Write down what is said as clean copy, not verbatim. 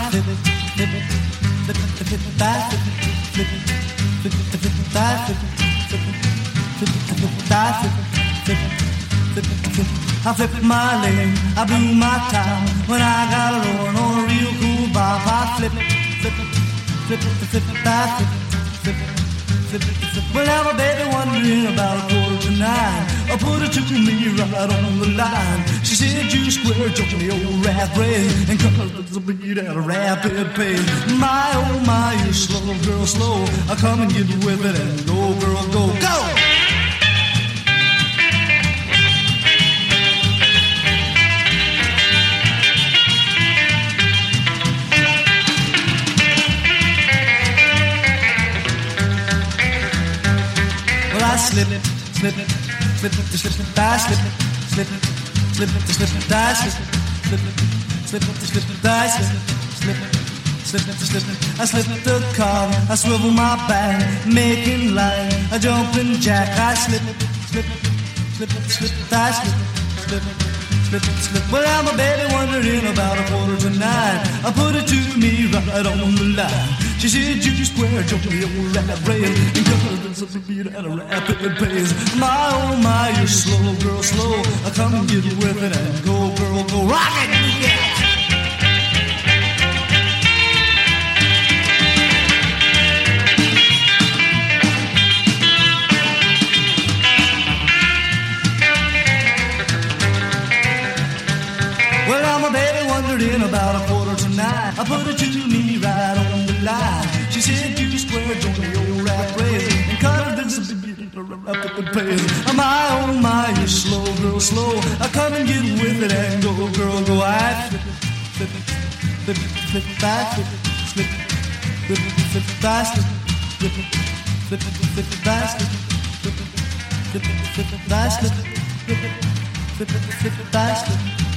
flip it, flip it, flip it, flip it, die, flip it, flip it, flip it, flip it, die, flip it, flip it, flip it, flip it, die, flip it, flip it, flip it, flip it. I flipped my lane, I blew my time when I got a rolling on a real cool bop. I flip it, flip it, flip it, flip it, die, flip it, flip it, flip it, flip it. Well, now my baby wondering about 8:45. I put her to me right on the line. She said, you square, took me old rat brain, and colors the beat at a rapid pace. My, oh my, you slow, girl, slow. I come and get with it and go, girl, go, go! Slip it, slip it, slip it, slip it, die, slip it, slip it, slip it, slip it, die, slip it, slip it, slip it, slip it, die, slip it, slip it, slip it, slip it. I slip the car, I swivel my back, making line, a jumping jack. I slip it, slip it, slip it, slip it, die, slip it, slip it, slip it, slip it. Well, I'm a baby wondering about 8:45. I put it to me right on the line. She said, you square, jump me old rat rail, and colors of the beat at a rapid pace. My, oh my, you're slow, girl, slow. I come and get with it and go, girl, go. Rock it, yeah! Well, I'm a baby wondering about 8:45. I put it to me right on the line. She said, you square, join the old rat race, and cut this a beat up at the pace. My, oh my, you're slow, girl, slow. I come and get with it and go, girl, go. I flip it, flip it, flip it, flip it, I flip it, slip it, flip it, flip it, I slip it, flip it, flip it, flip it, I slip it, flip it, flip it, flip it, I slip it, flip it, flip it, flip it, I slip it.